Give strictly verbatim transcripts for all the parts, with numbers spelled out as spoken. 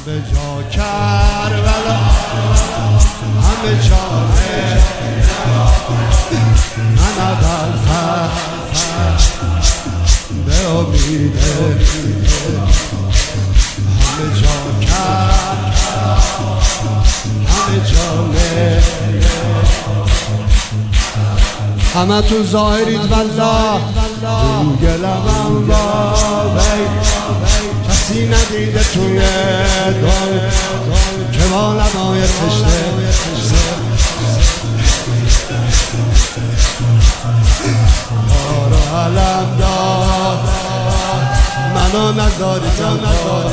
همه جا کربلا همه جانه من اول فرد به امیده همه جا کربلا همه جانه همه تو ظاهرید والله رو گلمم با وی کسی ندیده توی دل که با لبای تشنه کار و علم داد منو نداری تنها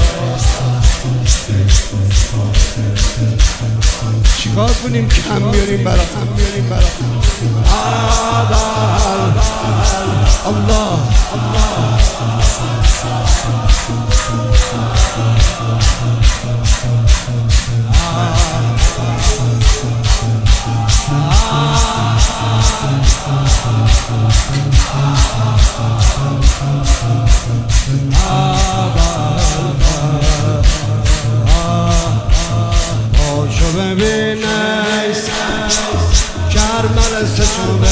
چیکار کنیم کم بیاریم برا کم بیاریم برا الله الله پاشو ببین کرمل سشونه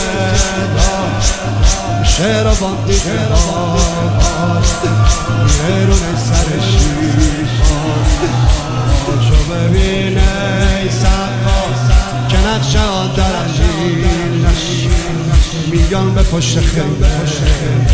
شعر و باندیده بیرون سر شیشا پاشو ببین که نقشه ها درنجی میان به پشت خیلی